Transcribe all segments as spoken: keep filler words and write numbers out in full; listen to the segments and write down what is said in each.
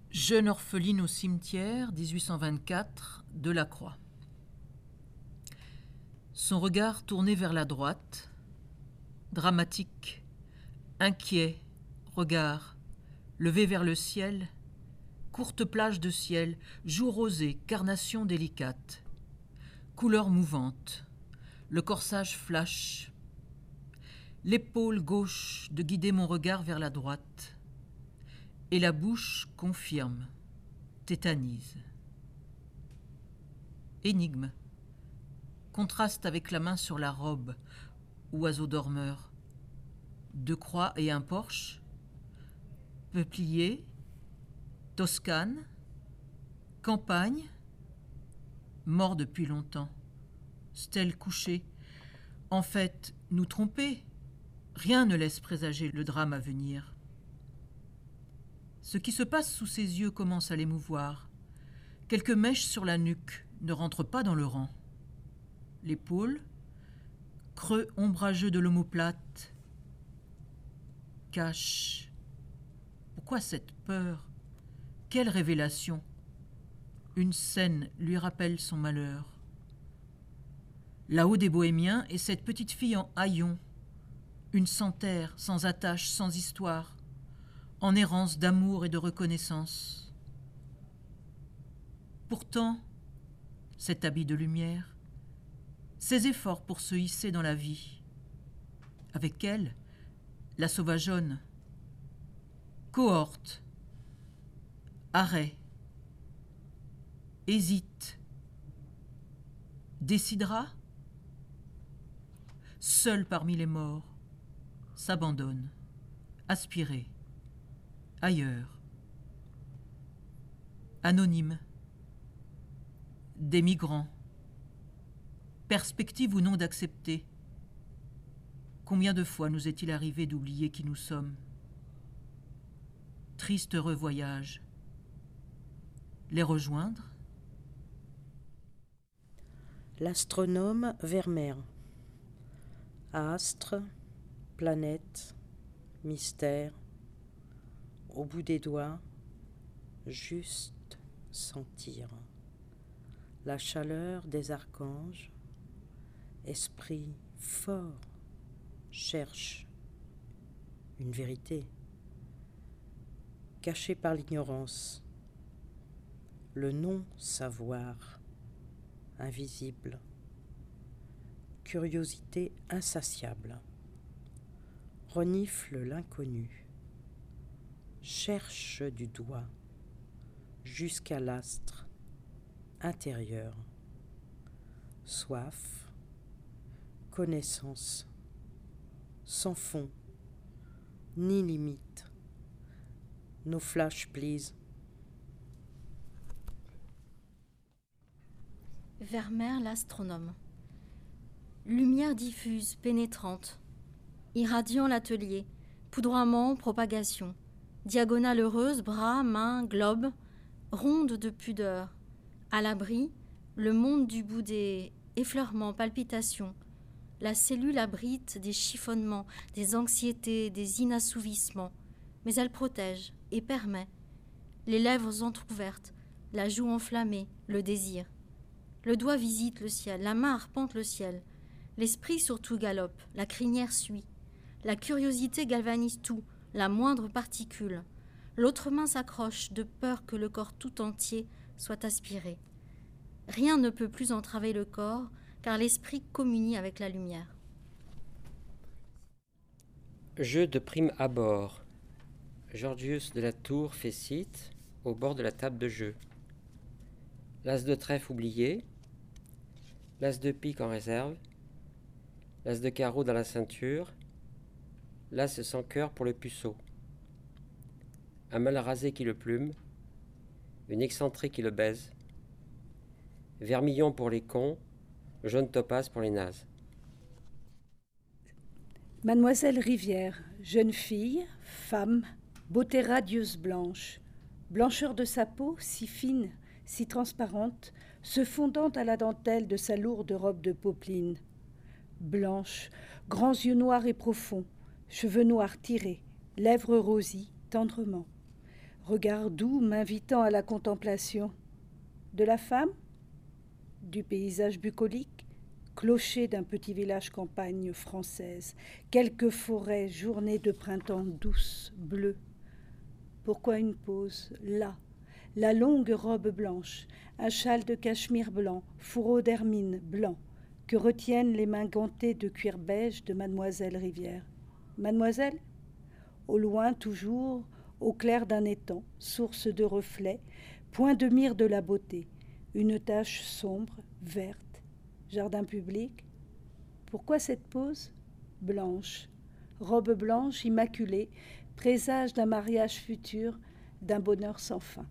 Jeune orpheline au cimetière, dix-huit cent vingt-quatre, Delacroix. Son regard tourné vers la droite, dramatique, inquiet, regard, levé vers le ciel, courte plage de ciel, jour rosé, carnation délicate, couleur mouvante, le corsage flash, l'épaule gauche de guider mon regard vers la droite, et la bouche confirme, tétanise. Énigme, contraste avec la main sur la robe, oiseau dormeur, deux croix et un porche, peuplier, Toscane, campagne, mort depuis longtemps, stèle couchée. En fait, nous tromper, rien ne laisse présager le drame à venir. Ce qui se passe sous ses yeux commence à l'émouvoir. Quelques mèches sur la nuque ne rentrent pas dans le rang. L'épaule, creux ombrageux de l'omoplate, cache. Pourquoi cette peur? Quelle révélation? Une scène lui rappelle son malheur. Là-haut des bohémiens est cette petite fille en haillons, une sans terre, sans attache, sans histoire, en errance d'amour et de reconnaissance. Pourtant, cet habit de lumière, ses efforts pour se hisser dans la vie, avec elle, la sauvageonne, cohorte, arrêt, hésite, décidera, seul parmi les morts, s'abandonne, aspiré, ailleurs, anonyme, des migrants, perspective ou non d'accepter. Combien de fois nous est-il arrivé d'oublier qui nous sommes? Triste heureux voyage. Les rejoindre? L'astronome Vermeer. Astre, planète, mystère, au bout des doigts, juste sentir la chaleur des archanges, esprit fort cherche une vérité cachée par l'ignorance, le non-savoir invisible, curiosité insatiable, renifle l'inconnu, cherche du doigt jusqu'à l'astre intérieur, soif, connaissance, sans fond, ni limite. No flash, please. Vermeer l'astronome. Lumière diffuse, pénétrante, irradiant l'atelier, poudroiement, propagation, diagonale heureuse, bras, mains, globe, ronde de pudeur, à l'abri, le monde du bout des effleurements, palpitations, la cellule abrite des chiffonnements, des anxiétés, des inassouvissements, mais elle protège et permet, les lèvres entr'ouvertes, la joue enflammée, le désir. Le doigt visite le ciel, la main arpente le ciel, l'esprit surtout galope, la crinière suit, la curiosité galvanise tout, la moindre particule. L'autre main s'accroche de peur que le corps tout entier soit aspiré. Rien ne peut plus entraver le corps, car l'esprit communie avec la lumière. Jeu de prime abord. Georgius de la Tour fait site au bord de la table de jeu. L'as de trèfle oublié, l'as de pique en réserve, l'as de carreau dans la ceinture, l'as sans cœur pour le puceau. Un mal rasé qui le plume, une excentrique qui le baise, vermillon pour les cons, jaune topaze pour les nazes. Mademoiselle Rivière, jeune fille, femme, beauté radieuse blanche, blancheur de sa peau si fine, si transparente, se fondant à la dentelle de sa lourde robe de popeline. Blanche, grands yeux noirs et profonds, cheveux noirs tirés, lèvres rosies tendrement. regard doux m'invitant à la contemplation. De la femme, du paysage bucolique, clocher d'un petit village campagne française, quelques forêts, journées de printemps douces, bleues. Pourquoi une pause, là, la longue robe blanche, un châle de cachemire blanc, fourreau d'hermine blanc, que retiennent les mains gantées de cuir beige de mademoiselle Rivière. Mademoiselle ? Au loin toujours, au clair d'un étang, source de reflets, point de mire de la beauté, une tache sombre, verte, jardin public. Pourquoi cette pose ? Blanche, robe blanche immaculée, présage d'un mariage futur, d'un bonheur sans fin.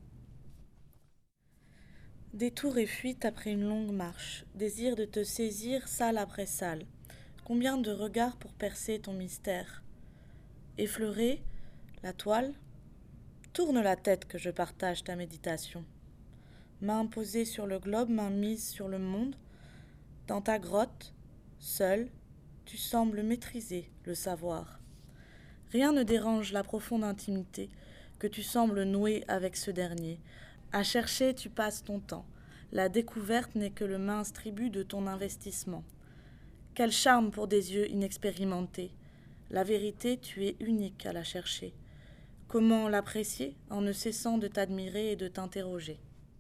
Détour et fuite après une longue marche, désir de te saisir salle après salle. Combien de regards pour percer ton mystère ? Effleurer la toile ? Tourne la tête que je partage ta méditation. Main posée sur le globe, main mise sur le monde. Dans ta grotte, seul, tu sembles maîtriser le savoir. Rien ne dérange la profonde intimité que tu sembles nouer avec ce dernier. À chercher, tu passes ton temps. La découverte n'est que le mince tribut de ton investissement. Quel charme pour des yeux inexpérimentés. La vérité, tu es unique à la chercher. Comment l'apprécier en ne cessant de t'admirer et de t'interroger ?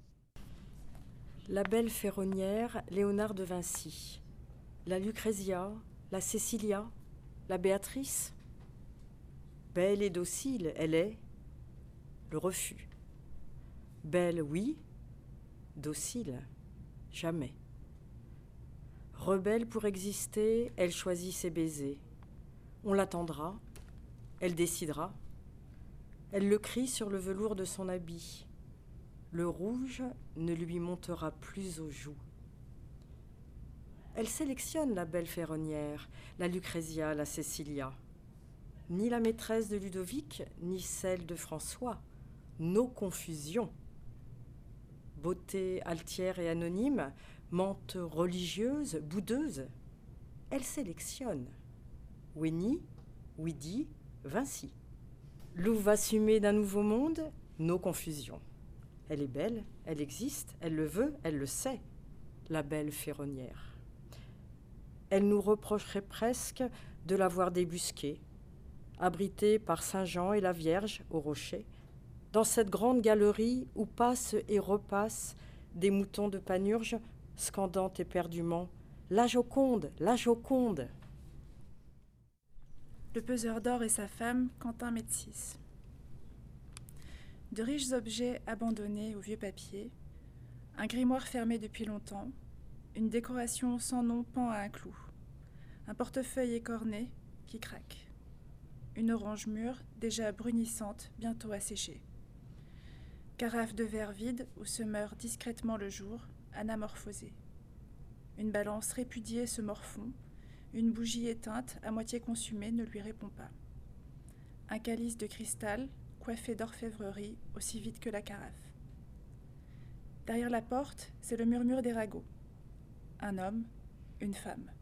La belle ferronnière, Léonard de Vinci. La Lucrezia, la Cécilia, la Béatrice. Belle et docile, elle est le refus. Belle, oui, docile, jamais. Rebelle pour exister, elle choisit ses baisers. On l'attendra, elle décidera. Elle le crie sur le velours de son habit. Le rouge ne lui montera plus aux joues. Elle sélectionne la belle ferronnière, la Lucrezia, la Cécilia. Ni la maîtresse de Ludovic, ni celle de François. Nos confusions. Beauté altière et anonyme, mente religieuse, boudeuse. Elle sélectionne. Winnie, Ouidi, Vinci. Louve assumée d'un nouveau monde, nos confusions. Elle est belle, elle existe, elle le veut, elle le sait, la belle ferronnière. Elle nous reprocherait presque de l'avoir débusquée, abritée par Saint-Jean et la Vierge au rocher, dans cette grande galerie où passent et repassent des moutons de Panurge, scandant éperdument « La Joconde, la Joconde !» Le peseur d'or et sa femme, Quentin Médicis. De riches objets abandonnés au vieux papier, un grimoire fermé depuis longtemps, une décoration sans nom pend à un clou, un portefeuille écorné qui craque, une orange mûre déjà brunissante, bientôt asséchée, carafe de verre vide où se meurt discrètement le jour, anamorphosé, une balance répudiée se morfond, une bougie éteinte, à moitié consumée, ne lui répond pas. Un calice de cristal, coiffé d'orfèvrerie, aussi vite que la carafe. Derrière la porte, c'est le murmure des ragots. Un homme, une femme.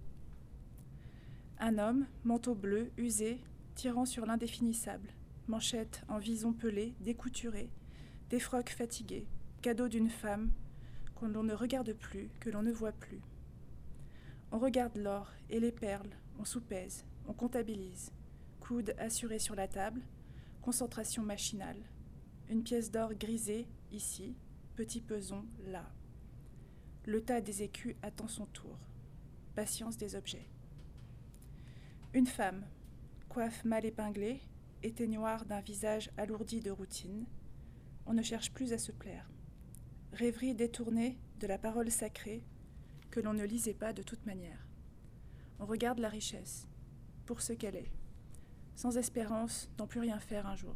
Un homme, manteau bleu, usé, tirant sur l'indéfinissable, manchette en vison pelée, découturée, défroque fatiguée, cadeau d'une femme qu'on l'on ne regarde plus, que l'on ne voit plus. On regarde l'or et les perles, on soupèse, on comptabilise. Coude assuré sur la table, concentration machinale. Une pièce d'or grisée, ici, petit peson, là. Le tas des écus attend son tour. Patience des objets. Une femme, coiffe mal épinglée, éteignoir d'un visage alourdi de routine. On ne cherche plus à se plaire. Rêverie détournée de la parole sacrée, que l'on ne lisait pas de toute manière. On regarde la richesse, pour ce qu'elle est, sans espérance d'en plus rien faire un jour.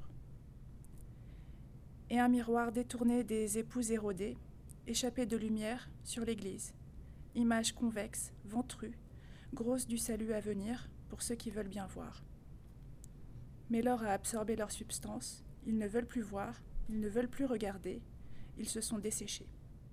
Et un miroir détourné des épouses érodées, échappé de lumière sur l'église, image convexe, ventrue, grosse du salut à venir pour ceux qui veulent bien voir. Mais l'or a absorbé leur substance, ils ne veulent plus voir, ils ne veulent plus regarder, ils se sont desséchés.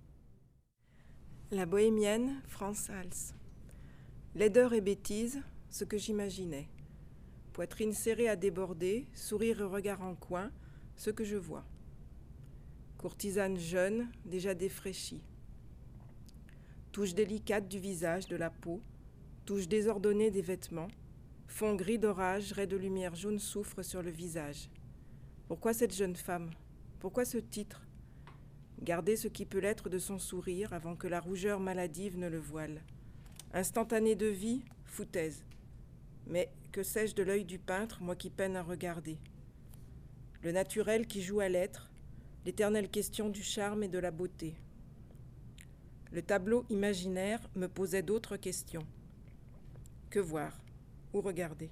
La bohémienne, France Hals. Laideur et bêtise, ce que j'imaginais. Poitrine serrée à déborder, sourire et regard en coin, ce que je vois. Courtisane jeune, déjà défraîchie. Touche délicate du visage, de la peau, touche désordonnée des vêtements, fond gris d'orage, rais de lumière jaune soufre sur le visage. Pourquoi cette jeune femme? Pourquoi ce titre? Garder ce qui peut l'être de son sourire avant que la rougeur maladive ne le voile. Instantané de vie, foutaise. Mais que sais-je de l'œil du peintre, moi qui peine à regarder? Le naturel qui joue à l'être, l'éternelle question du charme et de la beauté. Le tableau imaginaire me posait d'autres questions. Que voir? Où regarder?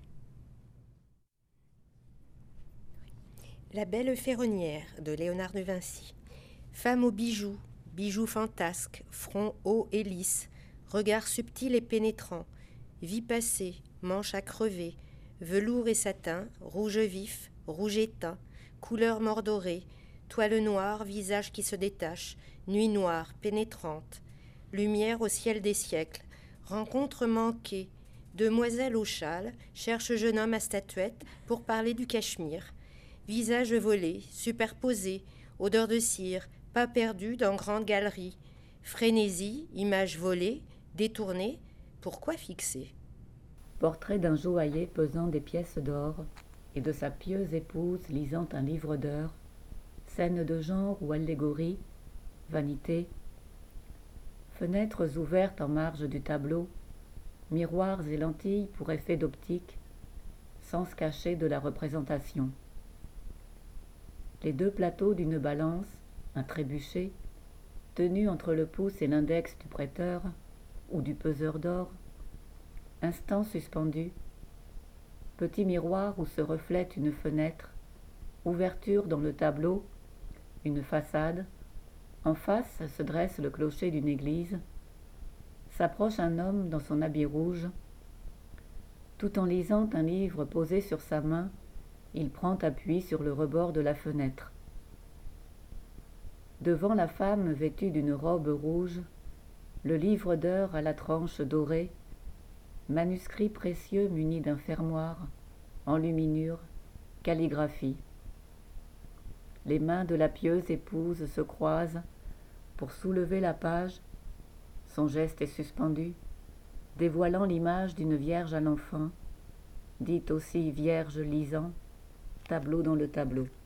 La belle ferronnière de Léonard de Vinci. Femme aux bijoux, bijoux fantasques, front haut et lisse, regard subtil et pénétrant, vie passée, manche à crever, velours et satin, rouge vif, rouge éteint, couleur mordorée, toile noire, visage qui se détache, nuit noire, pénétrante, lumière au ciel des siècles, rencontre manquée, demoiselle au châle, cherche jeune homme à statuette pour parler du Cachemire, visage volé, superposé, odeur de cire, pas perdu dans grande galerie, frénésie, image volée, détournée, pourquoi fixer? Portrait d'un joaillier pesant des pièces d'or et de sa pieuse épouse lisant un livre d'heures, scène de genre ou allégorie, vanité, fenêtres ouvertes en marge du tableau, miroirs et lentilles pour effet d'optique, sens caché de la représentation. Les deux plateaux d'une balance, un trébuchet, tenu entre le pouce et l'index du prêteur ou du peseur d'or, instant suspendu, petit miroir où se reflète une fenêtre, ouverture dans le tableau, une façade, en face se dresse le clocher d'une église, s'approche un homme dans son habit rouge, tout en lisant un livre posé sur sa main, il prend appui sur le rebord de la fenêtre. Devant la femme vêtue d'une robe rouge, le livre d'heures à la tranche dorée, manuscrit précieux muni d'un fermoir, enluminure, calligraphie. Les mains de la pieuse épouse se croisent pour soulever la page, son geste est suspendu, dévoilant l'image d'une vierge à l'enfant, dite aussi vierge lisant, tableau dans le tableau.